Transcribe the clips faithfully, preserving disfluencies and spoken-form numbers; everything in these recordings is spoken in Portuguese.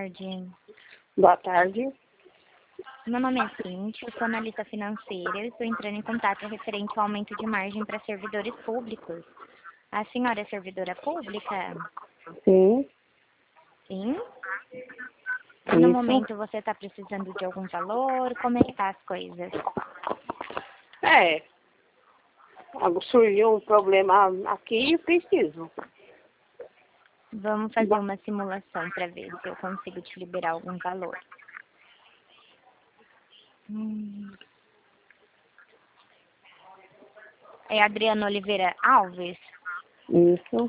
tarde. Boa tarde. Meu nome é Cíntia, eu sou analista financeira e estou entrando em contato referente ao aumento de margem para servidores públicos. A senhora é servidora pública? Sim. Sim? Isso. No momento você está precisando de algum valor? Como é que tá as coisas? É. Surgiu um problema aqui e preciso. Vamos fazer uma simulação para ver se eu consigo te liberar algum valor. Hum. É Adriana Oliveira Alves? Isso.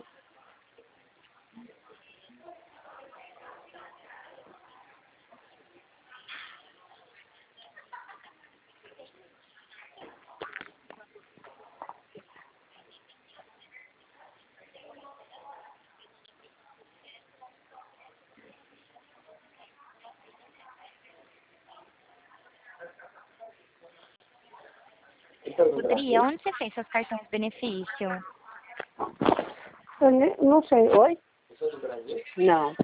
Adri, onde você fez seus cartões de benefício? Eu ne- não sei. Oi? Não.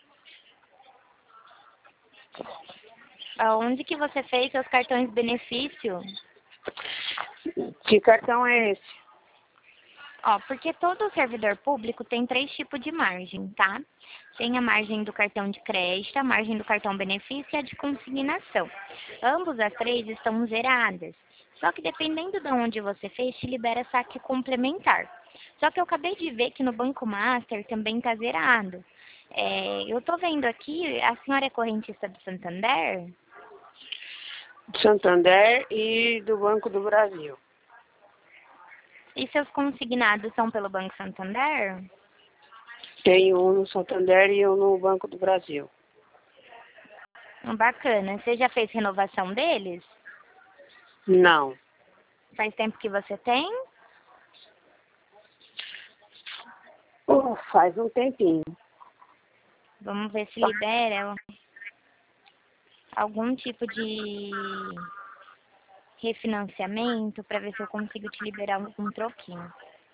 Aonde que você fez seus cartões de benefício? Que cartão é esse? Ó, porque todo servidor público tem três tipos de margem, tá? Tem a margem do cartão de crédito, a margem do cartão benefício e a de consignação. Ambos as três estão zeradas. Só que dependendo de onde você fez, te libera saque complementar. Só que eu acabei de ver que no Banco Master também está zerado. É, eu tô vendo aqui, a senhora é correntista do Santander? Santander e do Banco do Brasil. E seus consignados são pelo Banco Santander? Tem um no Santander e um no Banco do Brasil. Bacana. Você já fez renovação deles? Não. Faz tempo que você tem? Oh, faz um tempinho. Vamos ver se libera algum tipo de refinanciamento para ver se eu consigo te liberar um, um troquinho.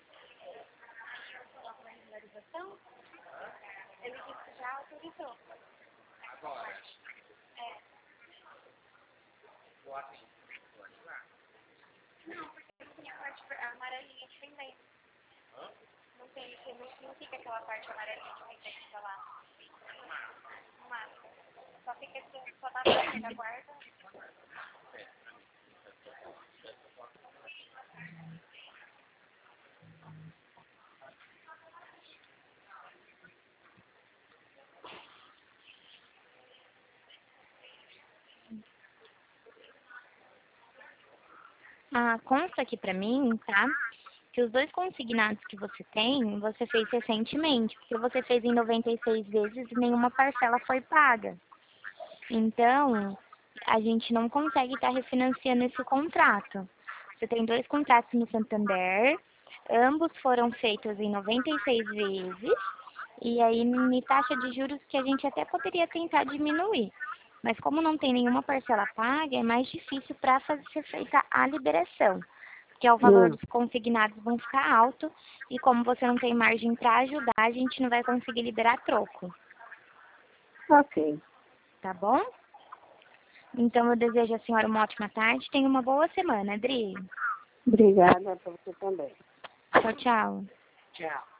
Ah, consta aqui pra mim, tá? Que os dois consignados que você tem, você fez recentemente, porque você fez em noventa e seis vezes e nenhuma parcela foi paga. Então, a gente não consegue estar refinanciando esse contrato. Você tem dois contratos no Santander, ambos foram feitos em noventa e seis vezes, e aí em taxa de juros que a gente até poderia tentar diminuir. Mas como não tem nenhuma parcela paga, é mais difícil para ser feita a liberação. Porque o valor Hum. dos consignados vão ficar alto, e como você não tem margem para ajudar, a gente não vai conseguir liberar troco. Ok. Tá bom? Então, eu desejo à senhora uma ótima tarde. Tenha uma boa semana, Adri. Obrigada para você também. Tchau, tchau. Tchau.